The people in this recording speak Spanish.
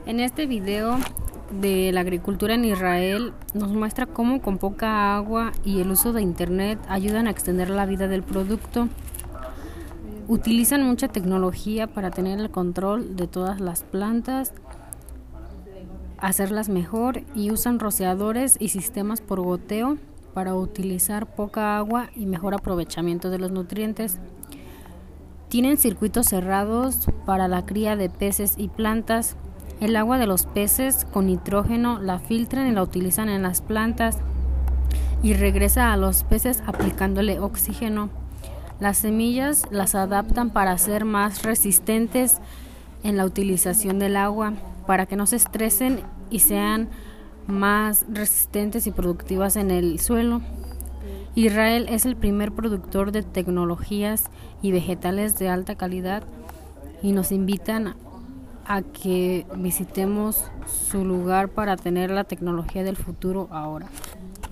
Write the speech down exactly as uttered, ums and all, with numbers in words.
En este video de la agricultura en Israel nos muestra cómo con poca agua y el uso de internet ayudan a extender la vida del producto. Utilizan mucha tecnología para tener el control de todas las plantas, hacerlas mejor, y usan rociadores y sistemas por goteo para utilizar poca agua y mejor aprovechamiento de los nutrientes. Tienen circuitos cerrados para la cría de peces y plantas. El agua de los peces con nitrógeno la filtran y la utilizan en las plantas y regresa a los peces aplicándole oxígeno. Las semillas las adaptan para ser más resistentes en la utilización del agua, para que no se estresen y sean más resistentes y productivas en el suelo. Israel es el primer productor de tecnologías y vegetales de alta calidad y nos invitan a que visitemos su lugar para tener la tecnología del futuro ahora.